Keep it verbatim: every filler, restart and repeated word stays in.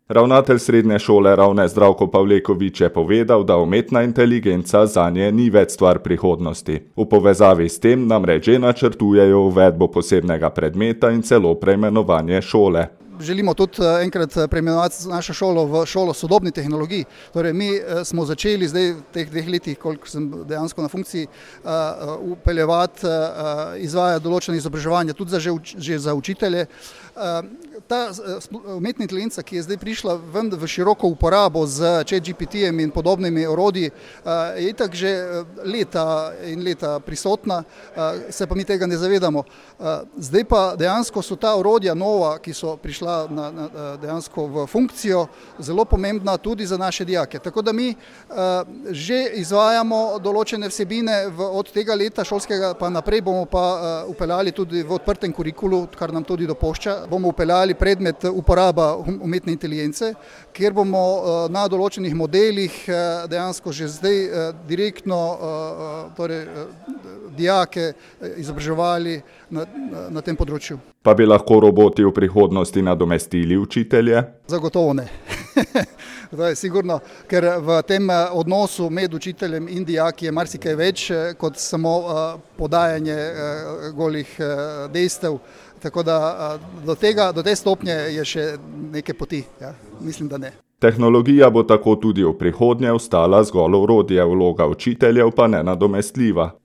Ravnatelj srednje šole Ravne Zdravko Pavleković je povedal, da umetna inteligenca zanje ni več stvar prihodnosti. V povezavi s tem namreč že načrtujejo uvedbo posebnega predmeta in celo preimenovanje šole. Želimo tudi enkrat preimenovati našo šolo v šolo sodobnih tehnologij. Torej, mi smo začeli zdaj v teh dveh letih, koliko sem dejansko na funkciji, upeljevati, izvajati določene izobraževanja tudi za, že za učitelje. Ta umetna inteligenca, ki je zdaj prišla ven v široko uporabo z ChatGPT-jem in podobnimi orodji, je itak že leta in leta prisotna, se pa mi tega ne zavedamo. Zdaj pa dejansko so ta orodja nova, ki so prišla na, na, dejansko v funkcijo, zelo pomembna tudi za naše dijake. Tako da mi že izvajamo določene vsebine v, od tega leta šolskega pa naprej bomo pa upeljali tudi v odprtem kurikulu, kar nam tudi dopušča, bomo upeljali predmet uporaba umetne inteligence, kjer bomo na določenih modelih dejansko že zdaj direktno torej, dijake izobraževali na, na tem področju. Pa bi lahko roboti v prihodnosti nadomestili učitelje? Zagotovo ne. To je sigurno, ker v tem odnosu med učiteljem in dijaki je marsikaj več kot samo podajanje golih dejstev. Tako da do tega, do te stopnje je še neke poti, ja, mislim, da ne. Tehnologija bo tako tudi v prihodnje ostala zgolj orodje, vloga učiteljev pa nenadomestljiva.